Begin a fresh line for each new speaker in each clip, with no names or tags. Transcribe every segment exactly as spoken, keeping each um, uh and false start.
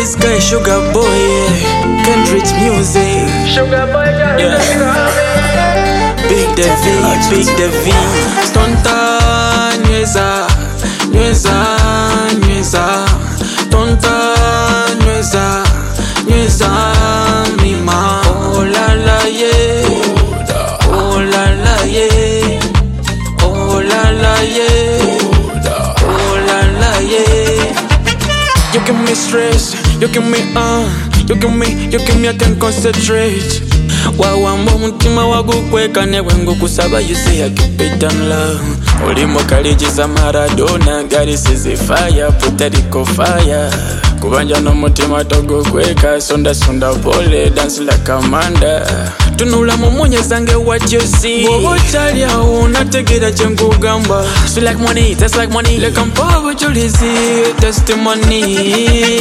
this guy Sugar Boy, yeah. Kendrick music.
Sugar Boy, yeah.
Big Devi, Big Devi. Tonta nyweza, nyweza, nyweza. Tonta nyweza, nyweza mima. Oh la la yeah, oh la la yeah, oh la la yeah, oh la la yeah. You give me stress, you give me uh, you give me, you give me I can concentrate. Wawamba mutima wagukweka newe ngukusaba you say I keep it on love. Ulimo kalijiza Maradona, gari sizi fire, Puerto Rico fire. Kubanja no mutima togo kweka, sonda sonda pole, dance like Amanda. Tunula mumunye zange what you see. Wobo chalia unategera chengu gamba. Sweet like money, taste like money. Like I'm power julizi, testimony.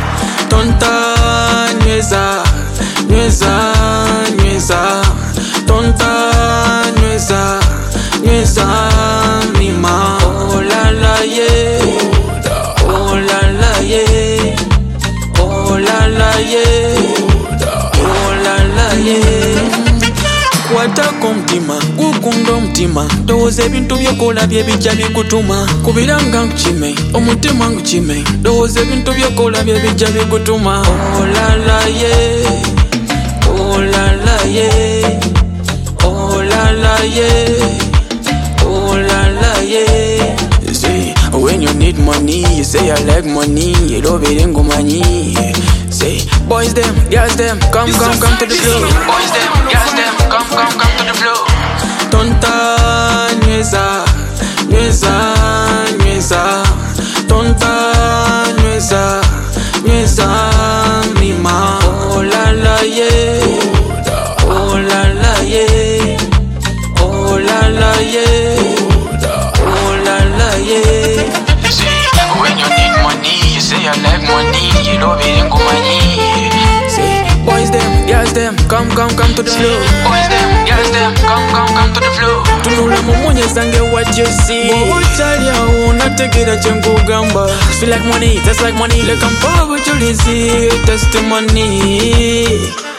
Tonta nyweza, nyweza, nyweza. Tonta nyweza, nyweza mima. Oh la la yeah, oh la la yeah, oh la la yeah, oh la la yeah. Kwatako mtima, gukundo mtima. Dowoze bintu byokola byebijja bikutuma. Kubiranga nkuchime, omutima nkuchime. Dowoze bintu byokola byebijja bikutuma. Oh la la yeah, oh la la yeah, oh la la yeah, oh la la yeah. You say, when you need money, you say I like money. You love it and go money. Say, boys them, girls them, come, come, come to the floor. Boys them, girls them, come, come, come to the floor. Tonta nyweza, nyweza, nyweza. Tonta nyweza, nyweza mima. Oh la la yeah, oh la la yeah, oh la la yeah, oh la la yeah. You say, when you need money, you say I like money. You love it and go money. Say, boys them, girls them, come, come, come to the floor. Boys them, girls them, come, come, come to the floor. Tunula mumunye zange what you see. Wobo chalia unategera chengu gamba. Sweet like money, taste like money. Like I'm power julizi, testimony.